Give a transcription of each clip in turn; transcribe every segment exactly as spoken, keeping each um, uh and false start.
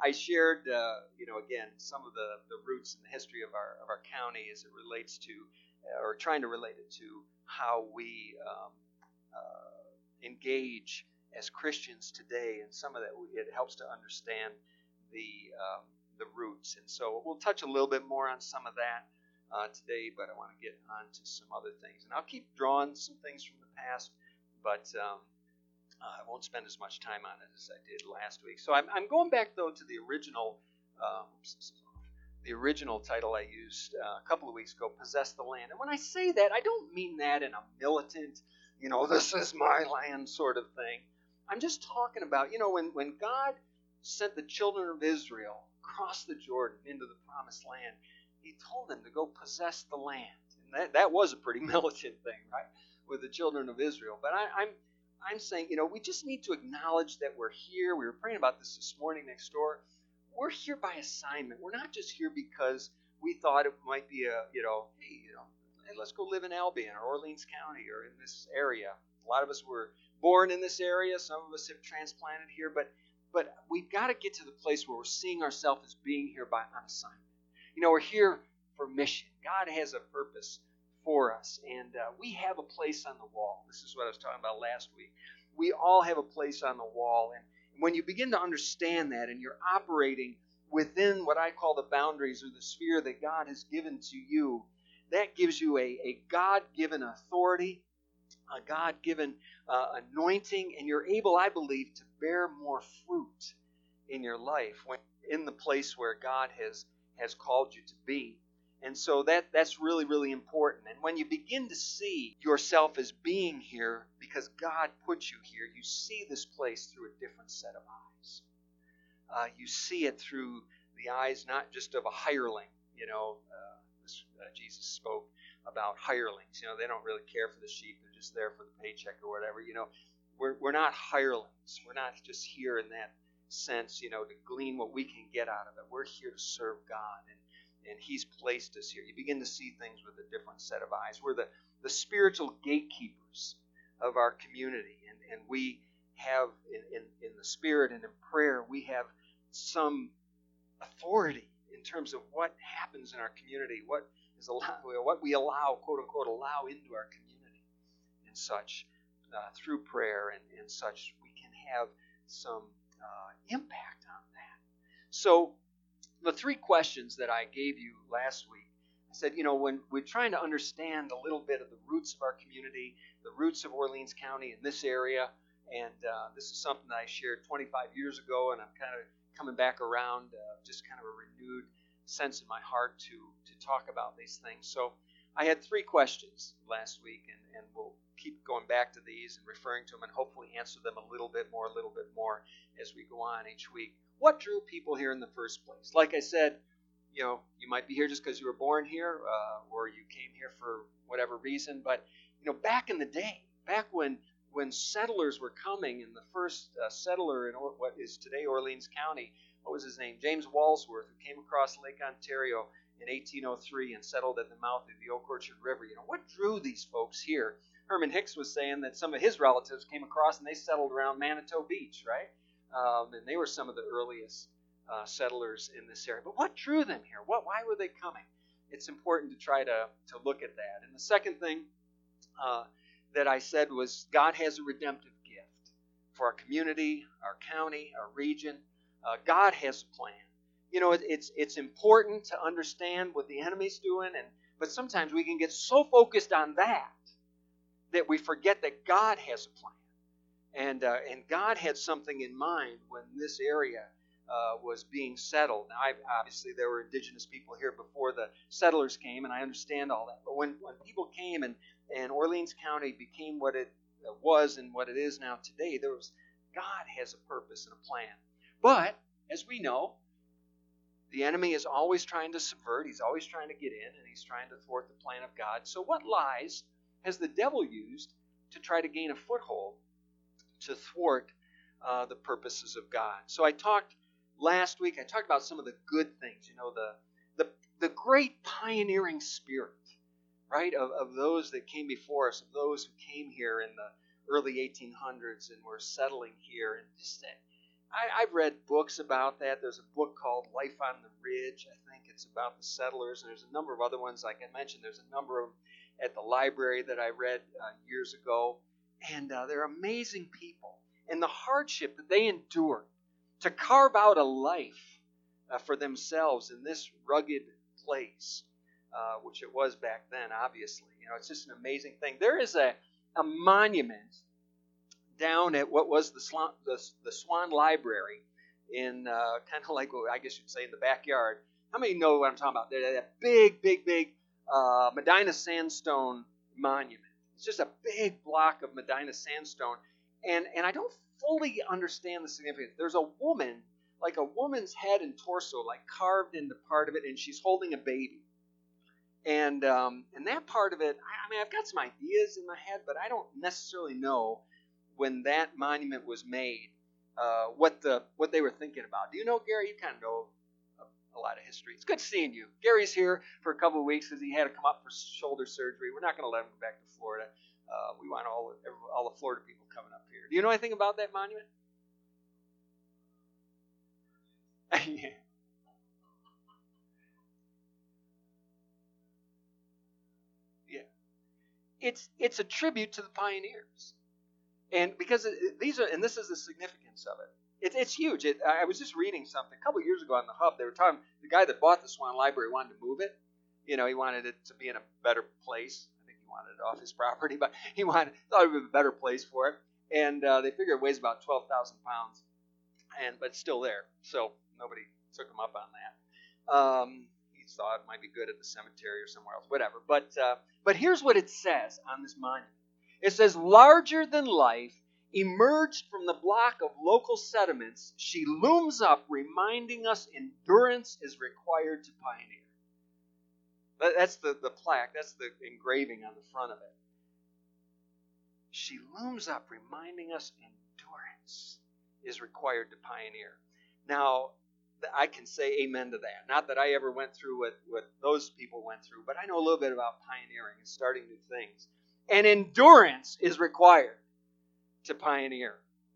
I shared, uh, you know, again, some of the, the roots and the history of our of our county as it relates to, uh, or trying to relate it to how we um, uh, engage as Christians today, and some of that it helps to understand the um, the roots. And so we'll touch a little bit more on some of that uh, today, but I want to get on to some other things, and I'll keep drawing some things from the past, but. Um, Uh, I won't spend as much time on it as I did last week. So I'm, I'm going back, though, to the original um, the original title I used uh, a couple of weeks ago, Possess the Land. And when I say that, I don't mean that in a militant, you know, this is my land sort of thing. I'm just talking about, you know, when, when God sent the children of Israel across the Jordan into the promised land, he told them to go possess the land. And that, that was a pretty militant thing, right, with the children of Israel. But I, I'm I'm saying, you know, we just need to acknowledge that we're here. We were praying about this this morning next door. We're here by assignment. We're not just here because we thought it might be a, you know, hey, you know, hey, let's go live in Albion or Orleans County or in this area. A lot of us were born in this area. Some of us have transplanted here. But but we've got to get to the place where we're seeing ourselves as being here by on assignment. You know, we're here for mission. God has a purpose for us, and uh, we have a place on the wall. This is what I was talking about last week. We all have a place on the wall, and when you begin to understand that, and you're operating within what I call the boundaries or the sphere that God has given to you, that gives you a, a God-given authority, a God-given uh, anointing, and you're able, I believe, to bear more fruit in your life when in the place where God has has called you to be. And so that, that's really, really important. And when you begin to see yourself as being here because God put you here, you see this place through a different set of eyes. Uh, you see it through the eyes not just of a hireling. You know, uh, this, uh, Jesus spoke about hirelings. You know, they don't really care for the sheep. They're just there for the paycheck or whatever. You know, we're, we're not hirelings. We're not just here in that sense, you know, to glean what we can get out of it. We're here to serve God. And And He's placed us here. You begin to see things with a different set of eyes. We're the, the spiritual gatekeepers of our community. And, and we have, in, in, in the Spirit and in prayer, we have some authority in terms of what happens in our community, what is allowed, what we allow, quote unquote, allow into our community and such. Uh, through prayer and, and such, we can have some uh, impact on that. So, the three questions that I gave you last week, I said, you know, when we're trying to understand a little bit of the roots of our community, the roots of Orleans County in this area, and uh, this is something that I shared twenty-five years ago, and I'm kind of coming back around, uh, just kind of a renewed sense in my heart to, to talk about these things. So I had three questions last week, and, and we'll keep going back to these and referring to them and hopefully answer them a little bit more, a little bit more as we go on each week. What drew people here in the first place? Like I said, you know, you might be here just because you were born here, uh, or you came here for whatever reason. But, you know, back in the day, back when when settlers were coming, and the first uh, settler in or, what is today Orleans County, what was his name? James Walsworth, who came across Lake Ontario in eighteen oh three and settled at the mouth of the Oak Orchard River. You know, what drew these folks here? Herman Hicks was saying that some of his relatives came across and they settled around Manitou Beach, right? Um, and they were some of the earliest uh, settlers in this area. But what drew them here? What? Why were they coming? It's important to try to, to look at that. And the second thing uh, that I said was God has a redemptive gift for our community, our county, our region. Uh, God has a plan. You know, it, it's it's important to understand what the enemy's doing, and but sometimes we can get so focused on that that we forget that God has a plan. And uh, and God had something in mind when this area uh, was being settled. Now, I, obviously, there were indigenous people here before the settlers came, and I understand all that. But when, when people came and, and Orleans County became what it was and what it is now today, there was God has a purpose and a plan. But, as we know, the enemy is always trying to subvert. He's always trying to get in, and he's trying to thwart the plan of God. So what lies has the devil used to try to gain a foothold to thwart uh, the purposes of God? So I talked last week, I talked about some of the good things, you know, the the, the great pioneering spirit, right, of, of those that came before us, of those who came here in the early eighteen hundreds and were settling here. And just that, I, I've read books about that. There's a book called Life on the Ridge. I think it's about the settlers, and there's a number of other ones. Like I mentioned, there's a number of them at the library that I read uh, years ago, and uh, they're amazing people. And the hardship that they endured to carve out a life uh, for themselves in this rugged place, uh, which it was back then, obviously. You know, it's just an amazing thing. There is a, a monument down at what was the Swan, the, the Swan Library in uh, kind of like, I guess you'd say, in the backyard. How many know what I'm talking about? They're that big, big, big uh, Medina sandstone monument. It's just a big block of Medina sandstone. And, and I don't fully understand the significance. There's a woman, like a woman's head and torso, like carved into part of it, and she's holding a baby. And um, and that part of it, I, I mean, I've got some ideas in my head, but I don't necessarily know when that monument was made, uh, what the what they were thinking about. Do you know, Gary? You kind of know a, a lot of history. It's good seeing you. Gary's here for a couple of weeks because he had to come up for shoulder surgery. We're not going to let him go back to Florida. Uh, we want all all the Florida people coming up here. Do you know anything about that monument? Yeah. Yeah. It's it's a tribute to the pioneers. And because these are, and this is the significance of it. It it's huge. It, I was just reading something a couple of years ago on the Hub. They were talking, the guy that bought the Swan Library wanted to move it. You know, he wanted it to be in a better place. I think he wanted it off his property, but he wanted thought it would be a better place for it. And uh, they figure it weighs about twelve thousand pounds, and but it's still there. So nobody took him up on that. Um, he thought it might be good at the cemetery or somewhere else, whatever. But uh, but here's what it says on this monument. It says, larger than life, emerged from the block of local sediments, she looms up, reminding us endurance is required to pioneer. That's the, the plaque. That's the engraving on the front of it. She looms up, reminding us endurance is required to pioneer. Now, I can say amen to that. Not that I ever went through what, what those people went through, but I know a little bit about pioneering and starting new things. And endurance is required to pioneer.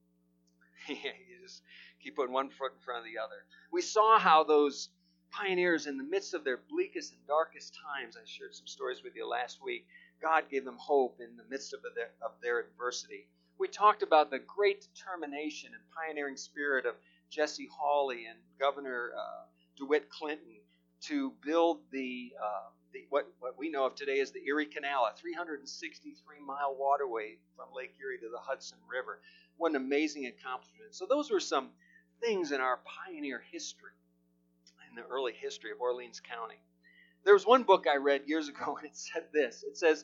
You just keep putting one foot in front of the other. We saw how those pioneers, in the midst of their bleakest and darkest times, I shared some stories with you last week, God gave them hope in the midst of their, of their adversity. We talked about the great determination and pioneering spirit of Jesse Hawley and Governor uh, DeWitt Clinton to build the, uh, the what, what we know of today as the Erie Canal, a three hundred sixty-three mile waterway from Lake Erie to the Hudson River. What an amazing accomplishment. So those were some things in our pioneer history, in the early history of Orleans County. There was one book I read years ago, and it said this. It says,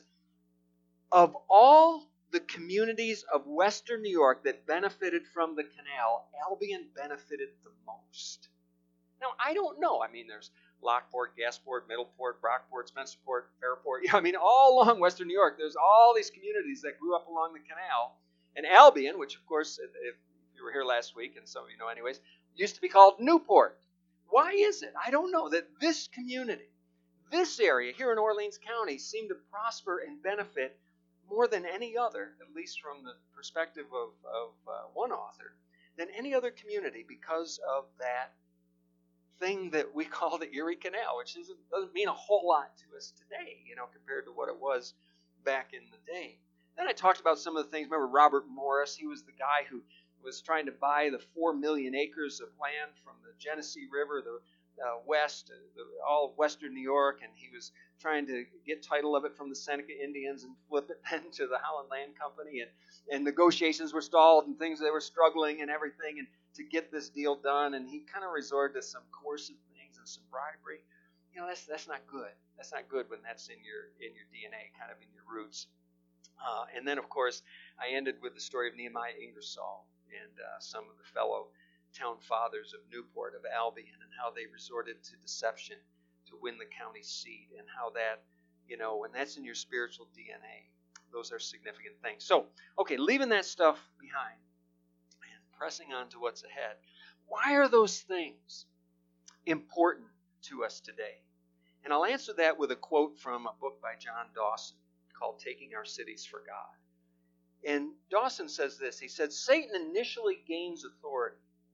of all the communities of Western New York that benefited from the canal, Albion benefited the most. Now, I don't know. I mean, there's Lockport, Gasport, Middleport, Brockport, Spencerport, Fairport. Yeah, I mean, all along Western New York, there's all these communities that grew up along the canal. And Albion, which, of course, if you were here last week, and some of you know anyways, used to be called Newport. Why is it? I don't know that this community, this area here in Orleans County, seemed to prosper and benefit more than any other, at least from the perspective of, of uh, one author, than any other community because of that thing that we call the Erie Canal, which isn't, doesn't mean a whole lot to us today, you know, compared to what it was back in the day. Then I talked about some of the things. Remember Robert Morris? He was the guy who was trying to buy the four million acres of land from the Genesee River, the uh, west, uh, the, all of western New York, and he was trying to get title of it from the Seneca Indians and flip it then to the Howland Land Company, and, and negotiations were stalled and things, they were struggling and everything, and to get this deal done, and he kind of resorted to some coercive things and some bribery. You know, that's that's not good. That's not good when that's in your in your D N A, kind of in your roots. Uh, and then, of course, I ended with the story of Nehemiah Ingersoll and uh, some of the fellow town fathers of Newport, of Albion, and how they resorted to deception to win the county seat, and how that, you know, when that's in your spiritual D N A, those are significant things. So, okay, leaving that stuff behind and pressing on to what's ahead, why are those things important to us today? And I'll answer that with a quote from a book by John Dawson called Taking Our Cities for God. And Dawson says this. He said, Satan initially gains authority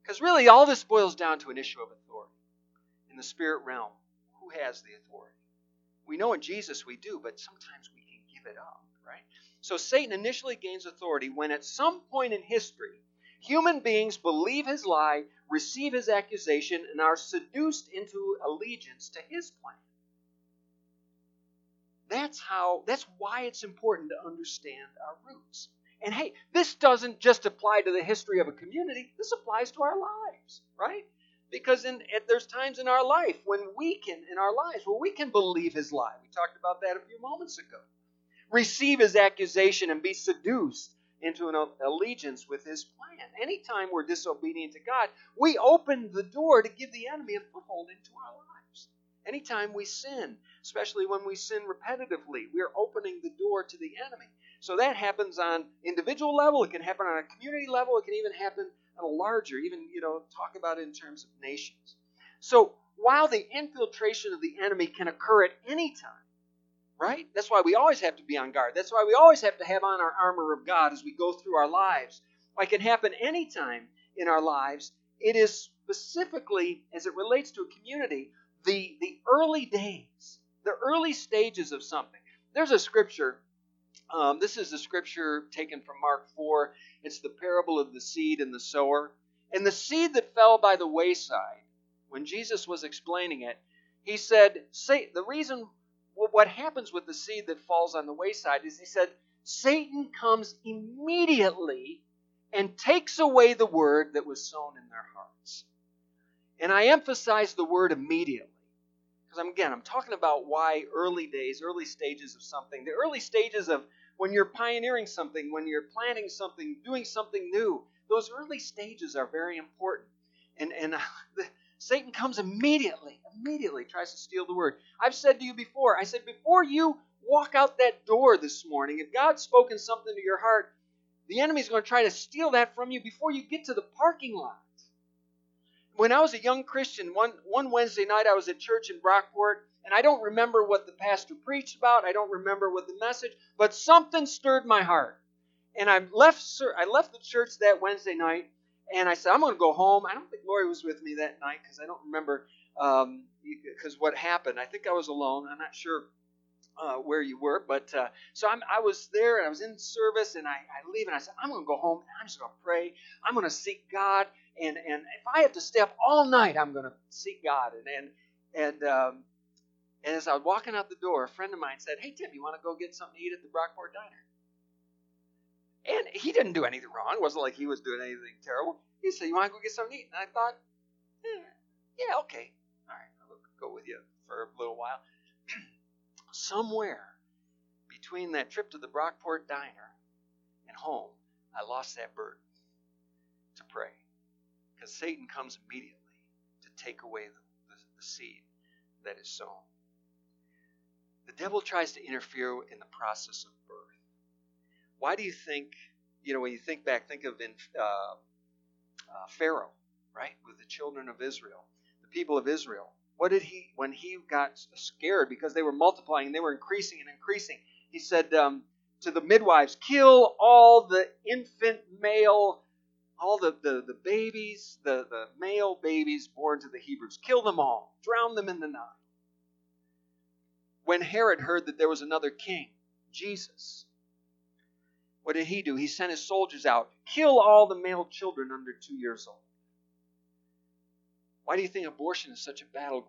Because really all this boils down to an issue of authority. In the spirit realm, who has the authority? We know in Jesus we do, but sometimes we can give it up, right? So Satan initially gains authority when at some point in history, human beings believe his lie, receive his accusation, and are seduced into allegiance to his plan. That's how, that's why it's important to understand our roots. And hey, this doesn't just apply to the history of a community. This applies to our lives, right? Because in, there's times in our life when we can, in our lives, where we can believe his lie. We talked about that a few moments ago. Receive his accusation and be seduced into an allegiance with his plan. Anytime we're disobedient to God, we open the door to give the enemy a foothold into our lives. Anytime we sin, especially when we sin repetitively, we're opening the door to the enemy. So that happens on individual level, it can happen on a community level, it can even happen on a larger, even, you know, talk about it in terms of nations. So while the infiltration of the enemy can occur at any time, right? That's why we always have to be on guard. That's why we always have to have on our armor of God as we go through our lives. It can happen anytime in our lives. It is specifically, as it relates to a community, the, the early days, the early stages of something. There's a scripture. Um, this is a scripture taken from Mark four. It's the parable of the seed and the sower. And the seed that fell by the wayside, when Jesus was explaining it, he said, say, the reason... Well, what happens with the seed that falls on the wayside is he said, Satan comes immediately and takes away the word that was sown in their hearts. And I emphasize the word immediately. Because I'm, again, I'm talking about why early days, early stages of something, the early stages of when you're pioneering something, when you're planting something, doing something new, those early stages are very important. And, and uh, the, Satan comes immediately, immediately tries to steal the word. I've said to you before, I said, before you walk out that door this morning, if God's spoken something to your heart, the enemy's going to try to steal that from you before you get to the parking lot. When I was a young Christian, one, one Wednesday night I was at church in Brockport, and I don't remember what the pastor preached about. I don't remember what the message, but something stirred my heart. And I left, I left the church that Wednesday night, and I said, I'm going to go home. I don't think Lori was with me that night because I don't remember um, because what happened. I think I was alone. I'm not sure uh, where you were. But uh, so I'm, I was there, and I was in service, and I, I leave, and I said, I'm going to go home, and I'm just going to pray. I'm going to seek God. And, and if I have to stay up all night, I'm going to seek God. And, and, and, um, and as I was walking out the door, a friend of mine said, hey, Tim, you want to go get something to eat at the Brockport Diner? And he didn't do anything wrong. It wasn't like he was doing anything terrible. He said, you want to go get something to eat? And I thought, eh, yeah, okay. All right, I'll go with you for a little while. Somewhere between that trip to the Brockport Diner and home, I lost that burden to pray. Because Satan comes immediately to take away the, the, the seed that is sown. The devil tries to interfere in the process of birth. Why do you think, you know, when you think back, think of in uh, uh, Pharaoh, right, with the children of Israel, the people of Israel. What did he, when he got scared because they were multiplying and they were increasing and increasing, he said um, to the midwives, kill all the infant male, all the, the, the babies, the, the male babies born to the Hebrews, kill them all, drown them in the Nile. When Herod heard that there was another king, Jesus, what did he do? He sent his soldiers out. Kill all the male children under two years old. Why do you think abortion is such a battleground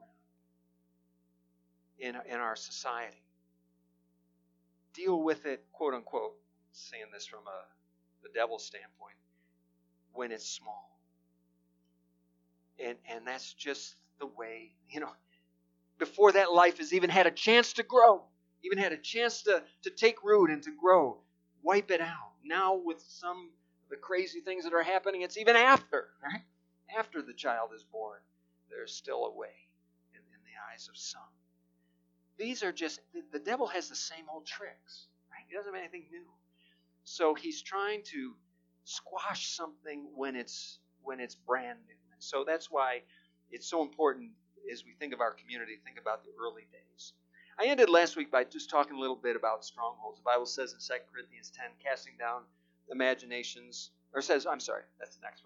in, in our society? Deal with it, quote unquote, saying this from a, the devil's standpoint, when it's small. And, and that's just the way, you know, before that life has even had a chance to grow, even had a chance to, to take root and to grow. Wipe it out. Now with some of the crazy things that are happening, it's even after, right? After the child is born, there's still a way in, in the eyes of some. These are just, the, the devil has the same old tricks, right? He doesn't have anything new. So he's trying to squash something when it's when it's brand new. And so that's why it's so important as we think of our community, think about the early days. I ended last week by just talking a little bit about strongholds. The Bible says in Second Corinthians ten, casting down imaginations, or says, I'm sorry, that's the next verse.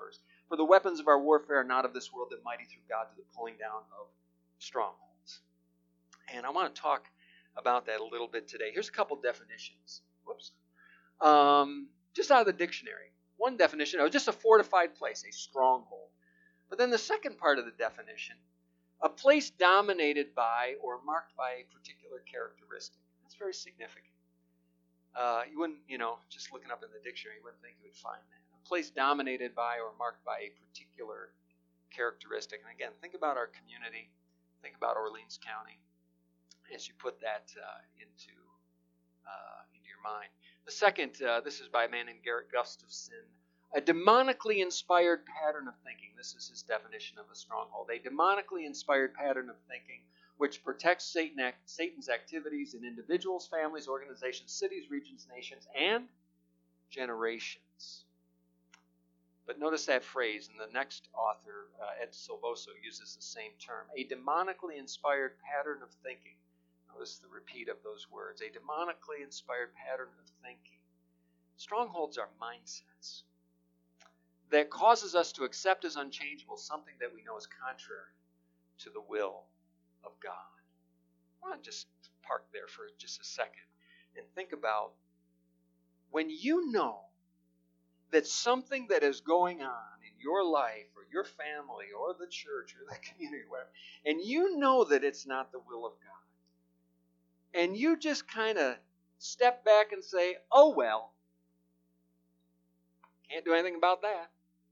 For the weapons of our warfare are not of this world, but mighty through God to the pulling down of strongholds. And I want to talk about that a little bit today. Here's a couple definitions. Whoops. Um, just out of the dictionary. One definition, oh, just a fortified place, a stronghold. But then the second part of the definition, a place dominated by or marked by a particular characteristic. That's very significant. Uh, you wouldn't, you know, just looking up in the dictionary, you wouldn't think you would find that. A place dominated by or marked by a particular characteristic. And again, think about our community. Think about Orleans County as you put that uh, into, uh, into your mind. The second, uh, this is by a man named Garrett Gustafson. A demonically inspired pattern of thinking. This is his definition of a stronghold. A demonically inspired pattern of thinking which protects Satan, Satan's activities in individuals, families, organizations, cities, regions, nations, and generations. But notice that phrase, and the next author, uh, Ed Silvoso, uses the same term. A demonically inspired pattern of thinking. Notice the repeat of those words. A demonically inspired pattern of thinking. Strongholds are mindsets that causes us to accept as unchangeable something that we know is contrary to the will of God. I want to just park there for just a second and think about when you know that something that is going on in your life or your family or the church or the community or whatever, and you know that it's not the will of God, and you just kind of step back and say, oh well, can't do anything about that.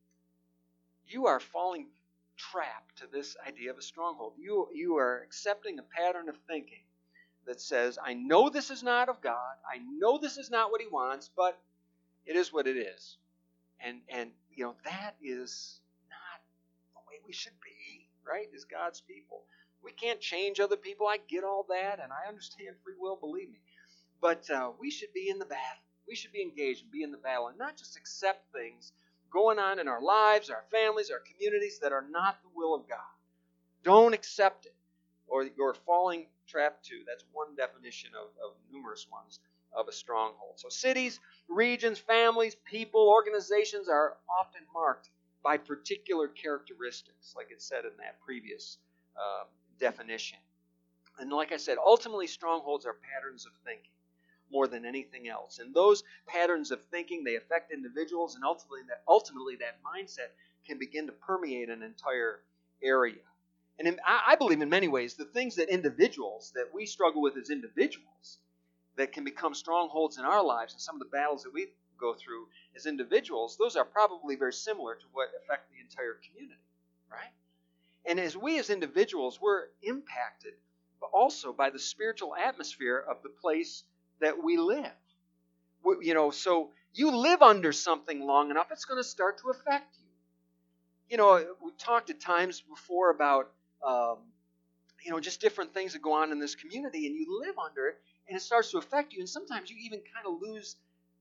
You are falling trap to this idea of a stronghold. You, you are accepting a pattern of thinking that says, I know this is not of God, I know this is not what He wants, but it is what it is. And, and you know, that is not the way we should be, right, as God's people. We can't change other people. I get all that, and I understand free will, believe me. But uh, we should be in the battle. We should be engaged and be in the battle and not just accept things going on in our lives, our families, our communities that are not the will of God. Don't accept it, or you're falling trap to. That's one definition of, of numerous ones of a stronghold. So cities, regions, families, people, organizations are often marked by particular characteristics, like it said in that previous uh, definition. And like I said, ultimately strongholds are patterns of thinking more than anything else. And those patterns of thinking, they affect individuals, and ultimately that, ultimately that mindset can begin to permeate an entire area. And in, I, I believe in many ways the things that individuals, that we struggle with as individuals, that can become strongholds in our lives and some of the battles that we go through as individuals, those are probably very similar to what affect the entire community, right? And as we as individuals, we're impacted also by the spiritual atmosphere of the place that we live. We, you know, so you live under something long enough, it's going to start to affect you. You know, we've talked at times before about, um, you know, just different things that go on in this community, and you live under it, and it starts to affect you, and sometimes you even kind of lose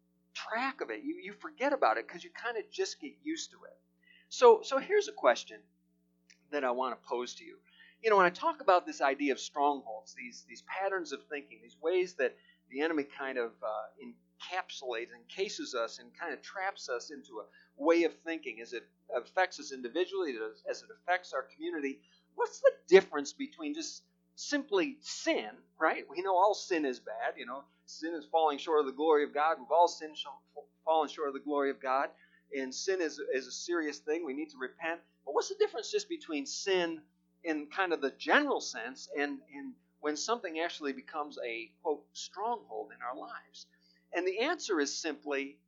track of it. You, you forget about it because you kind of just get used to it. So, so here's a question that I want to pose to you. You know, when I talk about this idea of strongholds, these, these patterns of thinking, these ways that the enemy kind of uh, encapsulates, encases us, and kind of traps us into a way of thinking as it affects us individually, as it affects our community. What's the difference between just simply sin, right? We know all sin is bad. You know, sin is falling short of the glory of God. We've all sinned, fallen short of the glory of God. And sin is, is a serious thing. We need to repent. But what's the difference just between sin in kind of the general sense and, and when something actually becomes a, quote, stronghold in our lives? And the answer is simply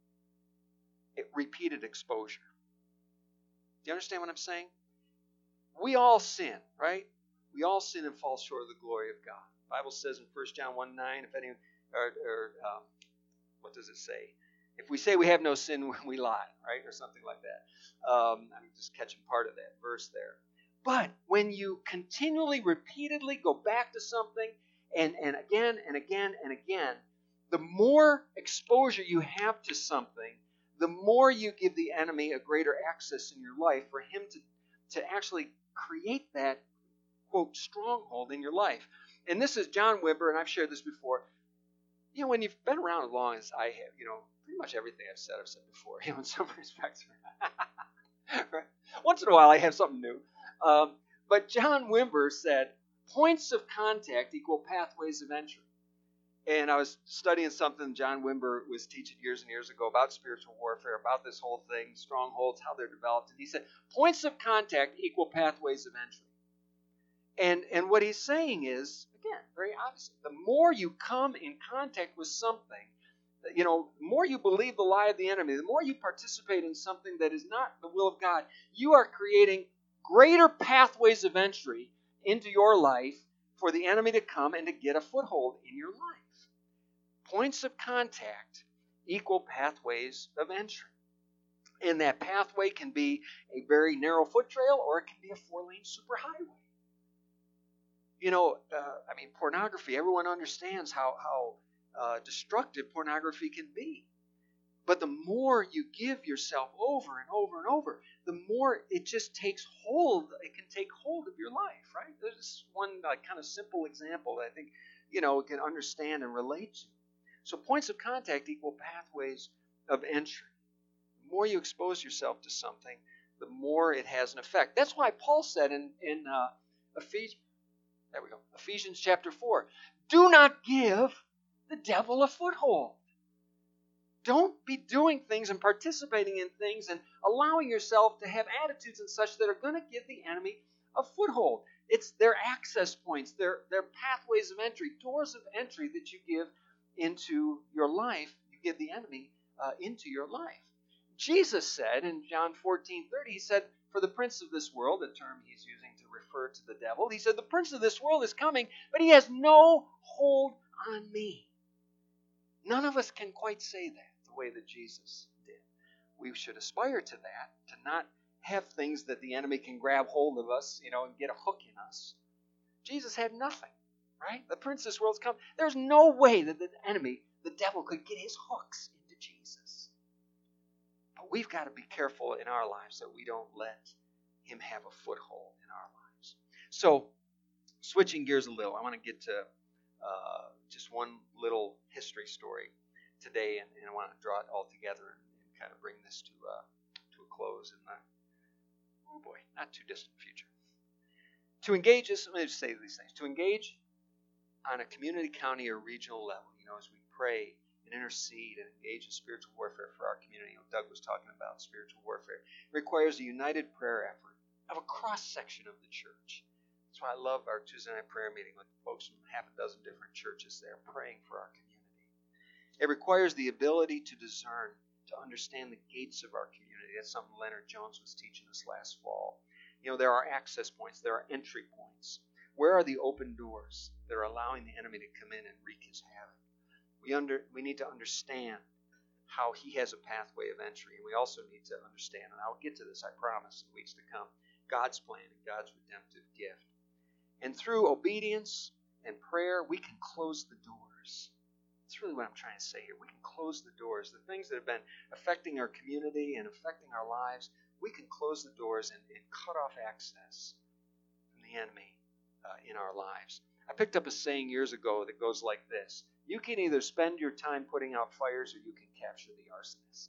repeated exposure. Do you understand what I'm saying? We all sin, right? We all sin and fall short of the glory of God. The Bible says in First John one nine, if any, or, or um, what does it say? If we say we have no sin, we lie, right? Or something like that. Um, I'm just catching part of that verse there. But when you continually, repeatedly go back to something, and, and again and again and again, the more exposure you have to something, the more you give the enemy a greater access in your life for him to, to actually create that, quote, stronghold in your life. And this is John Wimber, and I've shared this before. You know, when you've been around as long as I have, you know, pretty much everything I've said, I've said before, you know, in some respects. Once in a while I have something new. Um, but John Wimber said, points of contact equal pathways of entry. And I was studying something John Wimber was teaching years and years ago about spiritual warfare, about this whole thing, strongholds, how they're developed. And he said, points of contact equal pathways of entry. And, and what he's saying is, again, very obviously, the more you come in contact with something, you know, the more you believe the lie of the enemy, the more you participate in something that is not the will of God, you are creating greater pathways of entry into your life for the enemy to come and to get a foothold in your life. Points of contact equal pathways of entry. And that pathway can be a very narrow foot trail, or it can be a four-lane superhighway. You know, uh, I mean, pornography, everyone understands how, how uh, destructive pornography can be. But the more you give yourself over and over and over, the more it just takes hold, it can take hold of your life, right? There's one uh, kind of simple example that I think, you know, can understand and relate to. So points of contact equal pathways of entry. The more you expose yourself to something, the more it has an effect. That's why Paul said in, in uh, Ephesians, there we go, Ephesians chapter four, do not give the devil a foothold. Don't be doing things and participating in things and allowing yourself to have attitudes and such that are going to give the enemy a foothold. It's their access points, their, their pathways of entry, doors of entry that you give into your life, you give the enemy uh, into your life. Jesus said in John fourteen thirty, he said, for the prince of this world, the term he's using to refer to the devil, he said, the prince of this world is coming, but he has no hold on me. None of us can quite say that the way that Jesus did. We should aspire to that, to not have things that the enemy can grab hold of us, you know, and get a hook in us. Jesus had nothing. Right? The prince of this world's come. There's no way that the enemy, the devil, could get his hooks into Jesus. But we've got to be careful in our lives that we don't let him have a foothold in our lives. So, switching gears a little, I want to get to uh, just one little history story today, and, and I want to draw it all together and, and kind of bring this to uh, to a close in the, oh boy, not too distant future. To engage, just let me just say these things. To engage on a community, county, or regional level, you know, as we pray and intercede and engage in spiritual warfare for our community, you know, Doug was talking about spiritual warfare, it requires a united prayer effort of a cross-section of the church. That's why I love our Tuesday night prayer meeting with folks from half a dozen different churches there praying for our community. It requires the ability to discern, to understand the gates of our community. That's something Leonard Jones was teaching us last fall. You know, there are access points, there are entry points. Where are the open doors that are allowing the enemy to come in and wreak his havoc? We under we need to understand how he has a pathway of entry, and we also need to understand, and I'll get to this, I promise, in weeks to come, God's plan and God's redemptive gift. And through obedience and prayer, we can close the doors. That's really what I'm trying to say here. We can close the doors. The things that have been affecting our community and affecting our lives, we can close the doors and, and cut off access from the enemy Uh, in our lives. I picked up a saying years ago that goes like this: you can either spend your time putting out fires or you can capture the arsonist.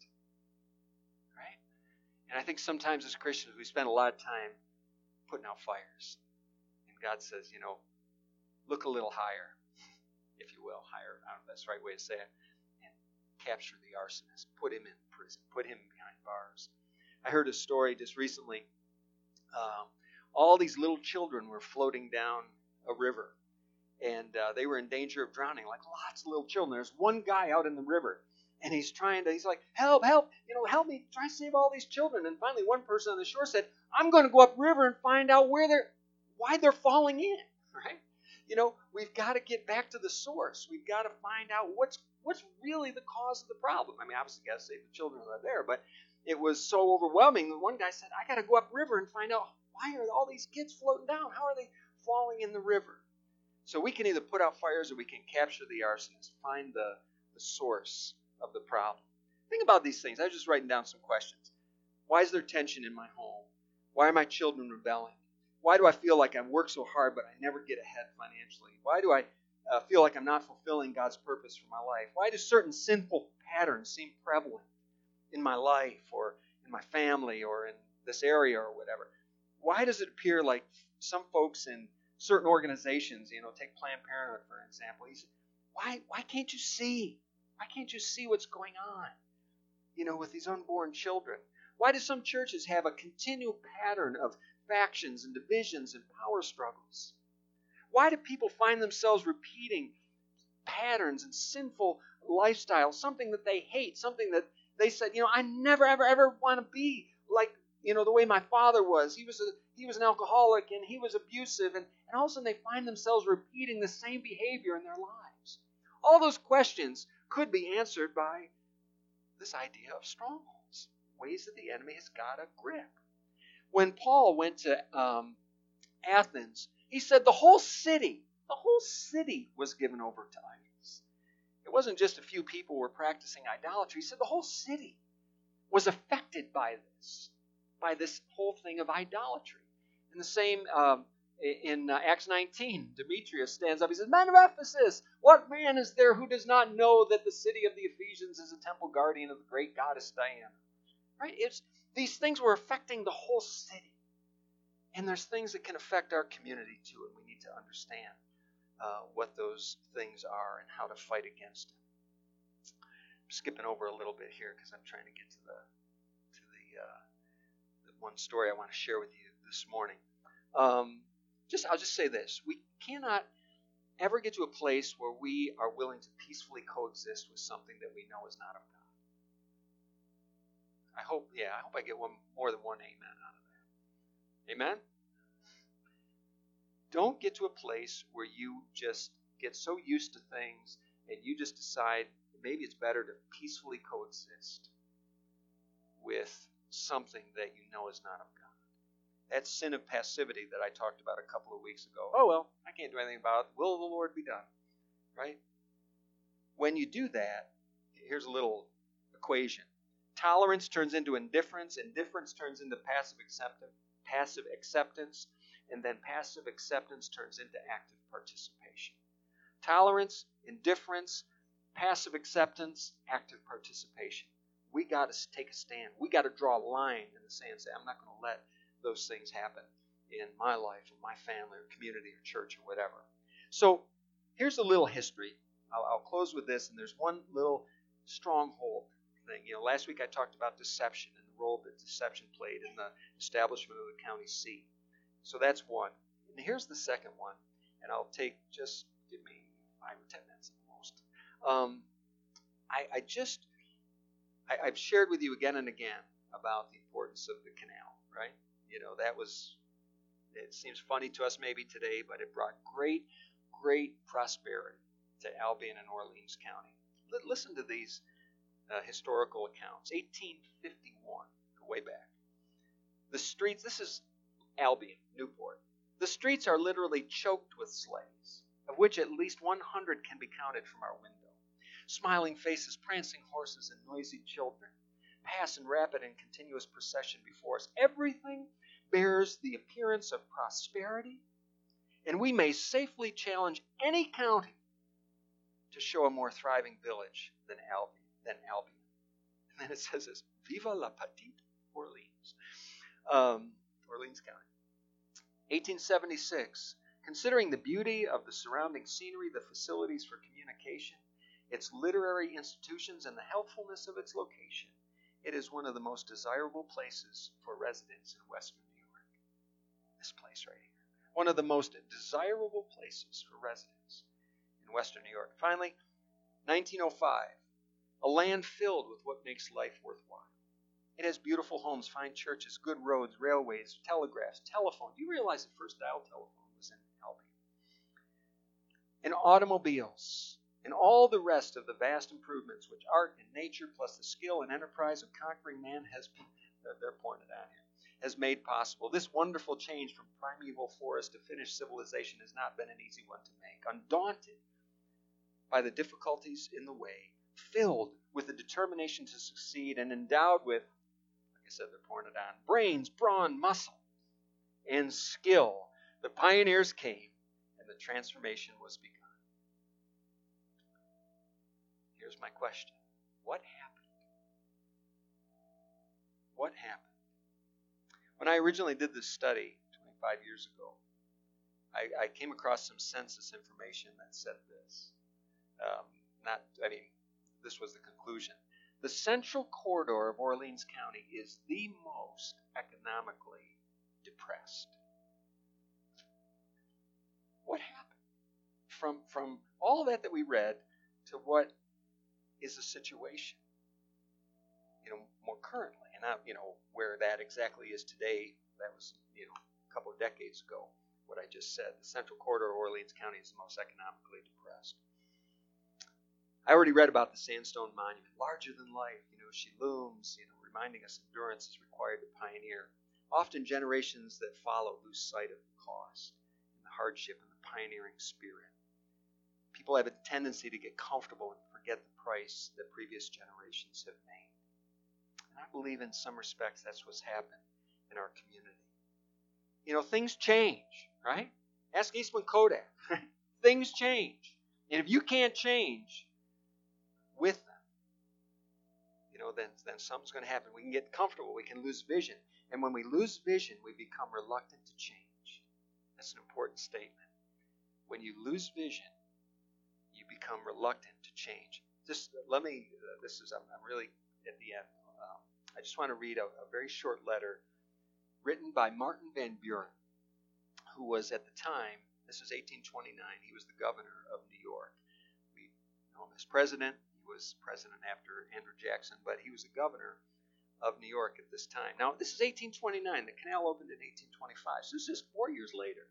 Right? And I think sometimes as Christians we spend a lot of time putting out fires. And God says, you know, look a little higher, if you will, higher, I don't know if that's the right way to say it, and capture the arsonist. Put him in prison. Put him behind bars. I heard a story just recently. Um, All these little children were floating down a river, and uh, they were in danger of drowning, like lots of little children. There's one guy out in the river, and he's trying to, he's like, help, help, you know, help me, try to save all these children. And finally, one person on the shore said, I'm going to go upriver and find out where they're, why they're falling in, right? You know, we've got to get back to the source. We've got to find out what's what's really the cause of the problem. I mean, obviously, you got to save the children that are there, but it was so overwhelming that one guy said, I got to go upriver and find out, why are all these kids floating down? How are they falling in the river? So we can either put out fires or we can capture the arsonist, find the, the source of the problem. Think about these things. I was just writing down some questions. Why is there tension in my home? Why are my children rebelling? Why do I feel like I work so hard but I never get ahead financially? Why do I uh, feel like I'm not fulfilling God's purpose for my life? Why do certain sinful patterns seem prevalent in my life or in my family or in this area or whatever. Why does it appear like some folks in certain organizations, you know, take Planned Parenthood for an example, he said, why, why can't you see? Why can't you see what's going on, you know, with these unborn children? Why do some churches have a continual pattern of factions and divisions and power struggles? Why do people find themselves repeating patterns and sinful lifestyles, something that they hate, something that they said, you know, I never, ever, ever want to be like, you know, the way my father was. He was a, he was an alcoholic and he was abusive, and, and all of a sudden they find themselves repeating the same behavior in their lives. All those questions could be answered by this idea of strongholds, ways that the enemy has got a grip. When Paul went to um, Athens, he said the whole city, the whole city was given over to idols. It wasn't just a few people were practicing idolatry. He said the whole city was affected by this, by this whole thing of idolatry. And the same um, in uh, Acts nineteen, Demetrius stands up. He says, "Men of Ephesus, what man is there who does not know that the city of the Ephesians is a temple guardian of the great goddess Diana?" Right? It's, these things were affecting the whole city. And there's things that can affect our community too, and we need to understand Uh, what those things are and how to fight against them. I'm skipping over a little bit here because I'm trying to get to the to the, uh, the one story I want to share with you this morning. Um, just I'll just say this: we cannot ever get to a place where we are willing to peacefully coexist with something that we know is not of God. I hope, yeah, I hope I get one more than one amen out of that. Amen. Don't get to a place where you just get so used to things and you just decide maybe it's better to peacefully coexist with something that you know is not of God. That sin of passivity that I talked about a couple of weeks ago. Oh, well, I can't do anything about it. Will of the Lord be done? Right? When you do that, here's a little equation. Tolerance turns into indifference. Indifference turns into passive acceptance. Passive acceptance. And then passive acceptance turns into active participation. Tolerance, indifference, passive acceptance, active participation. We got to take a stand. We got to draw a line in the sand and say, I'm not going to let those things happen in my life, in my family, or community, or church, or whatever. So here's a little history. I'll, I'll close with this, and there's one little stronghold thing. You know, last week I talked about deception and the role that deception played in the establishment of the county seat. So that's one. And here's the second one. And I'll take just, give me five or ten minutes at the most. Um, I, I just, I, I've shared with you again and again about the importance of the canal, right? You know, that was, it seems funny to us maybe today, but it brought great, great prosperity to Albion and Orleans County. L- listen to these uh, historical accounts. eighteen fifty-one, go way back. The streets, this is Albion, Newport. The streets are literally choked with sleighs, of which at least one hundred can be counted from our window. Smiling faces, prancing horses, and noisy children pass in rapid and continuous procession before us. Everything bears the appearance of prosperity, and we may safely challenge any county to show a more thriving village than Albion. Than Albion. And then it says this, Viva la Petite Orleans. Um, Orleans County. eighteen seventy-six. Considering the beauty of the surrounding scenery, the facilities for communication, its literary institutions, and the helpfulness of its location, it is one of the most desirable places for residents in Western New York. This place right here. One of the most desirable places for residents in Western New York. Finally, nineteen oh five. A land filled with what makes life worthwhile. It has beautiful homes, fine churches, good roads, railways, telegraphs, telephone. Do you realize the first dial telephone was in Albion? And automobiles, and all the rest of the vast improvements which art and nature, plus the skill and enterprise of conquering man has, they're pointed out here, has made possible. This wonderful change from primeval forest to finished civilization has not been an easy one to make. Undaunted by the difficulties in the way, filled with the determination to succeed, and endowed with, like I said, they're pouring it on, brains, brawn, muscle, and skill, the pioneers came, and the transformation was begun. Here's my question. What happened? What happened? When I originally did this study twenty-five years ago, I, I came across some census information that said this. Um, not, I mean, this was the conclusion. The central corridor of Orleans County is the most economically depressed. What happened? From, from all that that we read to what is the situation, you know, more currently, and not, you know, where that exactly is today. That was, you know, a couple of decades ago, what I just said. The central corridor of Orleans County is the most economically depressed. I already read about the sandstone monument, larger than life. You know, she looms, you know, reminding us endurance is required to pioneer. Often generations that follow lose sight of the cost and the hardship and the pioneering spirit. People have a tendency to get comfortable and forget the price that previous generations have made. And I believe in some respects that's what's happened in our community. You know, things change, right? Ask Eastman Kodak. Things change. And if you can't change with them, you know, then, then something's going to happen. We can get comfortable. We can lose vision. And when we lose vision, we become reluctant to change. That's an important statement. When you lose vision, you become reluctant to change. Just let me, uh, this is, I'm, I'm really at the end. Um, I just want to read a, a very short letter written by Martin Van Buren, who was at the time, this was eighteen twenty-nine, he was the governor of New York. We know him as president. He was president after Andrew Jackson, but he was a governor of New York at this time. Now, this is eighteen twenty-nine. The canal opened in eighteen twenty-five, so this is four years later.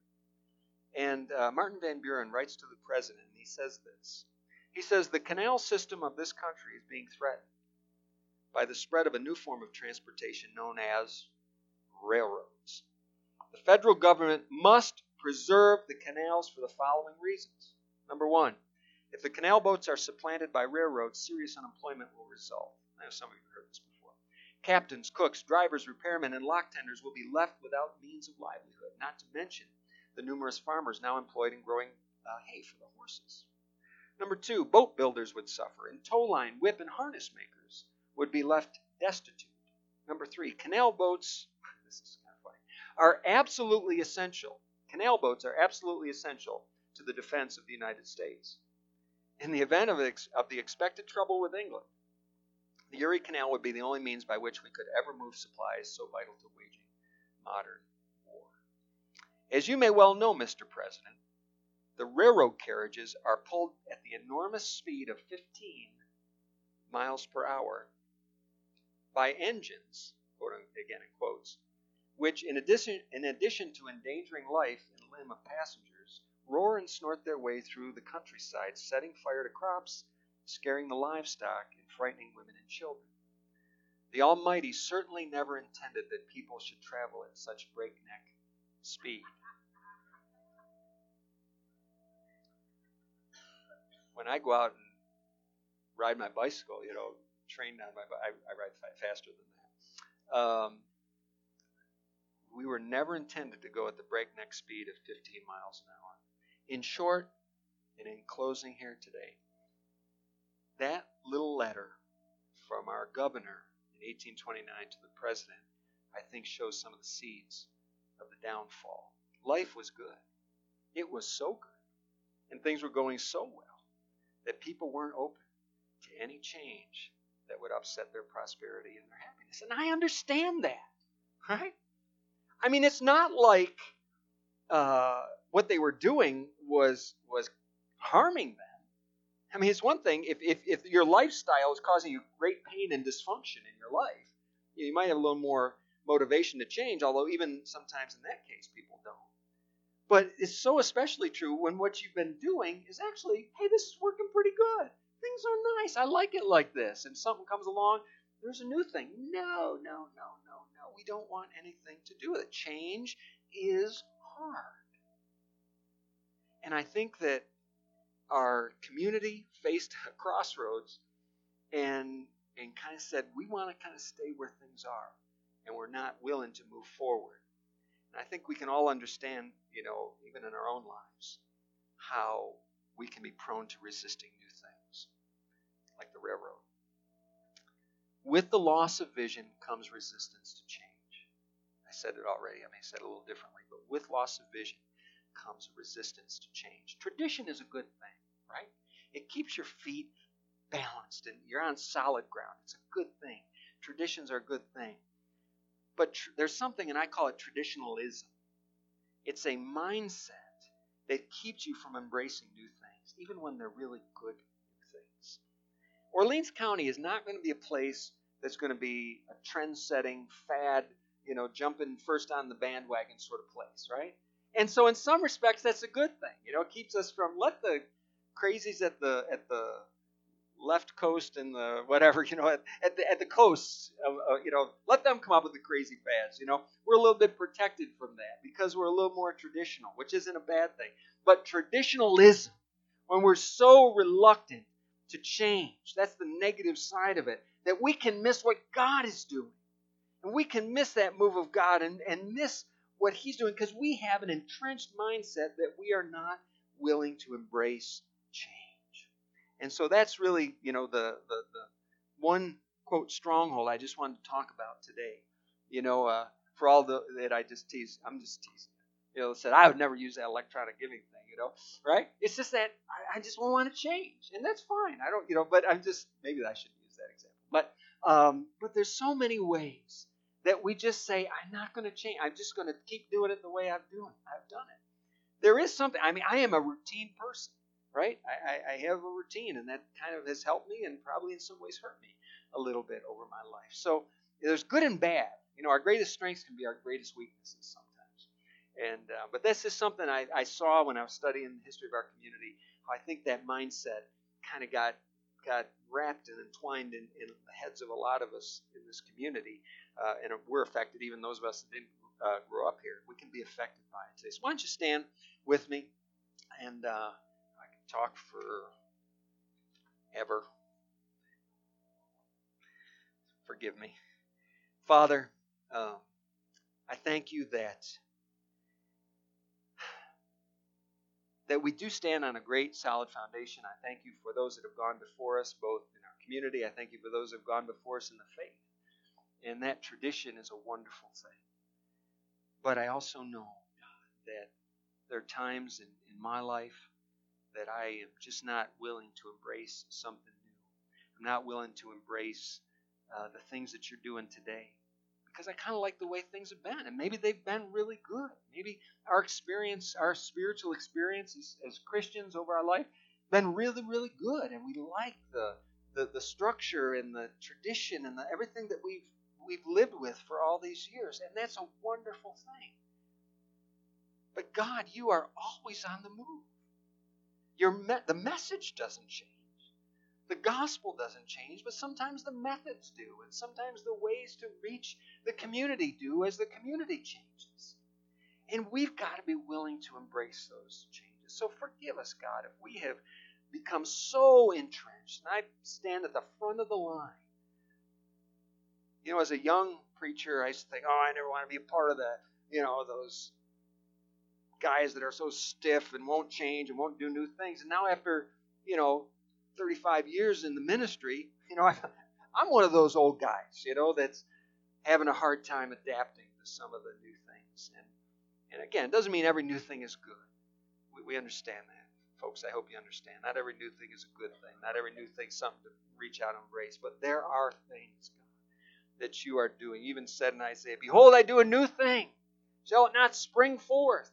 And uh, Martin Van Buren writes to the president, and he says this. He says, the canal system of this country is being threatened by the spread of a new form of transportation known as railroads. The federal government must preserve the canals for the following reasons. Number one, if the canal boats are supplanted by railroads, serious unemployment will result. I know some of you have heard this before. Captains, cooks, drivers, repairmen, and lock tenders will be left without means of livelihood, not to mention the numerous farmers now employed in growing uh, hay for the horses. Number two, boat builders would suffer, and tow line, whip, and harness makers would be left destitute. Number three, canal boats, this is kind of funny, are absolutely essential. Canal boats are absolutely essential to the defense of the United States. In the event of, ex- of the expected trouble with England, the Erie Canal would be the only means by which we could ever move supplies so vital to waging modern war. As you may well know, Mister President, the railroad carriages are pulled at the enormous speed of fifteen miles per hour by engines, quote again in quotes, which in addition, in addition to endangering life and limb of passengers, roar and snort their way through the countryside, setting fire to crops, scaring the livestock, and frightening women and children. The Almighty certainly never intended that people should travel at such breakneck speed. When I go out and ride my bicycle, you know, trained on my I, I ride faster than that. Um, we were never intended to go at the breakneck speed of fifteen miles an hour. In short, and in closing here today, that little letter from our governor in eighteen twenty-nine to the president, I think shows some of the seeds of the downfall. Life was good. It was so good. And things were going so well that people weren't open to any change that would upset their prosperity and their happiness. And I understand that, right? I mean, it's not like uh, what they were doing was was harming them. I mean, it's one thing if, if, if your lifestyle is causing you great pain and dysfunction in your life, you might have a little more motivation to change, although even sometimes in that case, people don't. But it's so especially true when what you've been doing is actually, hey, this is working pretty good. Things are nice. I like it like this. And something comes along, there's a new thing. No, no, no, no, no. We don't want anything to do with it. Change is hard. And I think that our community faced a crossroads and, and kind of said, we want to kind of stay where things are. And we're not willing to move forward. And I think we can all understand, you know, even in our own lives, how we can be prone to resisting new things, like the railroad. With the loss of vision comes resistance to change. I said it already. I may have said it a little differently. But with loss of vision comes a resistance to change. Tradition is a good thing, right? It keeps your feet balanced and you're on solid ground. It's a good thing. Traditions are a good thing. But tr- there's something, and I call it traditionalism. It's a mindset that keeps you from embracing new things, even when they're really good new things. Orleans County is not going to be a place that's going to be a trend-setting, fad, you know, jumping first on the bandwagon sort of place, right? And so in some respects, that's a good thing. You know, it keeps us from, let the crazies at the at the left coast and the whatever, you know, at, at the at the coasts, of, uh, you know, let them come up with the crazy fads. You know, we're a little bit protected from that because we're a little more traditional, which isn't a bad thing. But traditionalism, when we're so reluctant to change, that's the negative side of it, that we can miss what God is doing. And we can miss that move of God and, and miss what He's doing because we have an entrenched mindset that we are not willing to embrace change. And so that's really, you know, the, the, the one, quote, stronghold I just wanted to talk about today. You know, uh, for all the that I just tease, I'm just teasing. You know, said I would never use that electronic giving thing, you know, right? It's just that I, I just don't want to change. And that's fine. I don't, you know, but I'm just, maybe I shouldn't use that example. But, um, but there's so many ways that we just say, I'm not going to change. I'm just going to keep doing it the way I've doing. I've done it. There is something. I mean, I am a routine person, right? I, I, I have a routine, and that kind of has helped me and probably in some ways hurt me a little bit over my life. So there's good and bad. You know, our greatest strengths can be our greatest weaknesses sometimes. And uh, but this is something I, I saw when I was studying the history of our community. How I think that mindset kind of got got wrapped and entwined in, in the heads of a lot of us in this community. Uh, and we're affected, even those of us that didn't uh, grow up here. We can be affected by it today. So why don't you stand with me, and uh, I can talk for ever. Forgive me. Father, uh, I thank you that that we do stand on a great, solid foundation. I thank you for those that have gone before us, both in our community. I thank you for those that have gone before us in the faith. And that tradition is a wonderful thing. But I also know, God, that there are times in, in my life that I am just not willing to embrace something new. I'm not willing to embrace uh, the things that you're doing today. Because I kind of like the way things have been. And maybe they've been really good. Maybe our experience, our spiritual experiences as Christians over our life, been really, really good. And we like the the, the structure and the tradition and the, everything that we've we've lived with for all these years. And that's a wonderful thing. But God, you are always on the move. Your me- the message doesn't change. The gospel doesn't change, but sometimes the methods do, and sometimes the ways to reach the community do as the community changes. And we've got to be willing to embrace those changes. So forgive us, God, if we have become so entrenched. And I stand at the front of the line. You know, as a young preacher, I used to think, oh, I never want to be a part of that. You know, those guys that are so stiff and won't change and won't do new things. And now after, you know, thirty-five years in the ministry, you know, I'm one of those old guys, you know, that's having a hard time adapting to some of the new things. And and again, it doesn't mean every new thing is good. We, we understand that, folks. I hope you understand. Not every new thing is a good thing. Not every new thing is something to reach out and embrace. But there are things, God, that you are doing. Even said in Isaiah, behold, I do a new thing. Shall it not spring forth?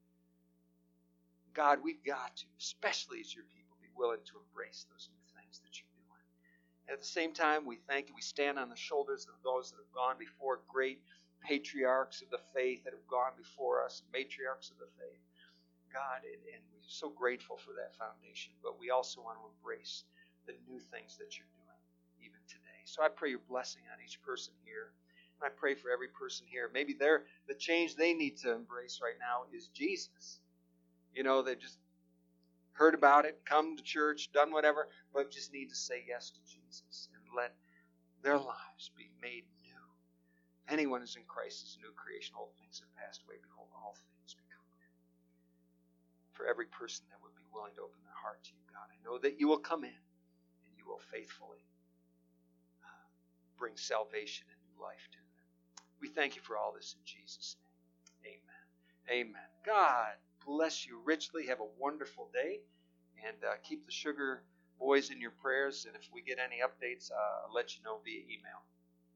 God, we've got to, especially as your people, be willing to embrace those new things that you're doing. And at the same time, we thank you. We stand on the shoulders of those that have gone before, great patriarchs of the faith that have gone before us, matriarchs of the faith. God, and, and we're so grateful for that foundation, but we also want to embrace the new things that you're doing even today. So I pray your blessing on each person here. And I pray for every person here. Maybe they're, the change they need to embrace right now is Jesus. You know, they just heard about it, come to church, done whatever, but just need to say yes to Jesus and let their lives be made new. Anyone who's in Christ is a new creation. Old things have passed away. Behold, all things become new. For every person that would be willing to open their heart to you, God, I know that you will come in and you will faithfully uh, bring salvation and new life to them. We thank you for all this in Jesus' name. Amen. Amen. God bless you richly. Have a wonderful day. And uh, keep the Sugar Boys in your prayers. And if we get any updates, uh, I'll let you know via email.